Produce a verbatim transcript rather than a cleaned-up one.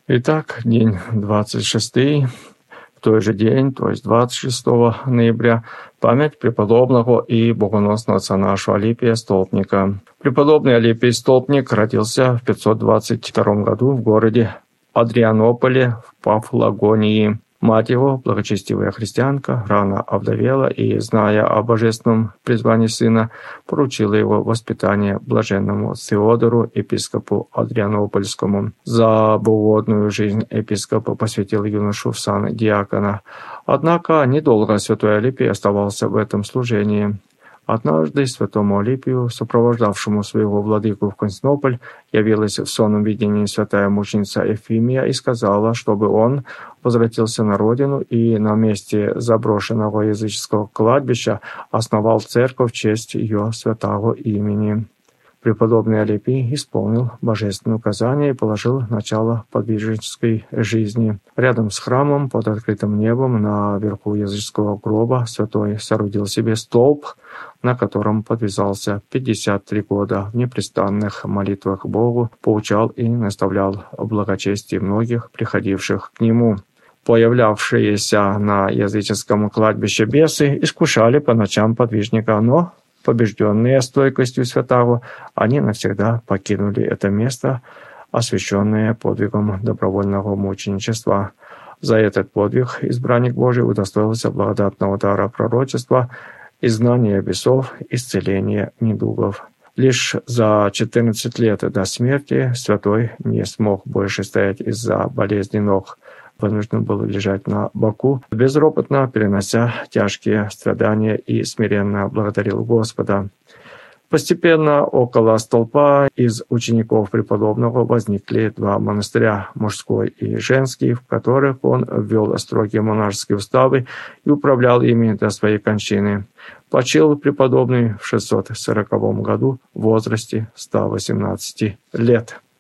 Итак, день двадцать шестый. В той же день, то есть двадцать шестого ноября, память преподобного и богоносного отца нашего Алипия Столпника. Преподобный Алипий Столпник родился в пятьсот двадцать втором году в городе Адрианополе в Пафлагонии. Мать его, благочестивая христианка, рано овдовела и, зная о божественном призвании сына, поручила его воспитание блаженному Теодору, епископу Адрианопольскому. За богоугодную жизнь епископ посвятил юношу в сан диакона. Однако недолго святой Алипий оставался в этом служении. Однажды святому Алипию, сопровождавшему своего владыку в Константинополь, явилась в сонном видении святая мученица Ефимия и сказала, чтобы он возвратился на родину и на месте заброшенного языческого кладбища основал церковь в честь ее святого имени. Преподобный Алипий исполнил божественное указание и положил начало подвижнической жизни. Рядом с храмом, под открытым небом, наверху языческого гроба, святой соорудил себе столб, на котором подвязался пятьдесят три года в непрестанных молитвах Богу, поучал и наставлял в благочестии многих, приходивших к нему. Появлявшиеся на языческом кладбище бесы искушали по ночам подвижника, но, побежденные стойкостью святаго, они навсегда покинули это место, освященное подвигом добровольного мученичества. За этот подвиг избранник Божий удостоился благодатного дара пророчества, изгнания бесов, исцеления недугов. Лишь за четырнадцать лет до смерти святой не смог больше стоять из-за болезни ног. Вынужден был лежать на боку, безропотно перенося тяжкие страдания, и смиренно благодарил Господа. Постепенно около столпа из учеников преподобного возникли два монастыря, мужской и женский, в которых он ввел строгие монашеские уставы и управлял ими до своей кончины. Почил преподобный в шестьсот сороковом году в возрасте ста восемнадцати лет.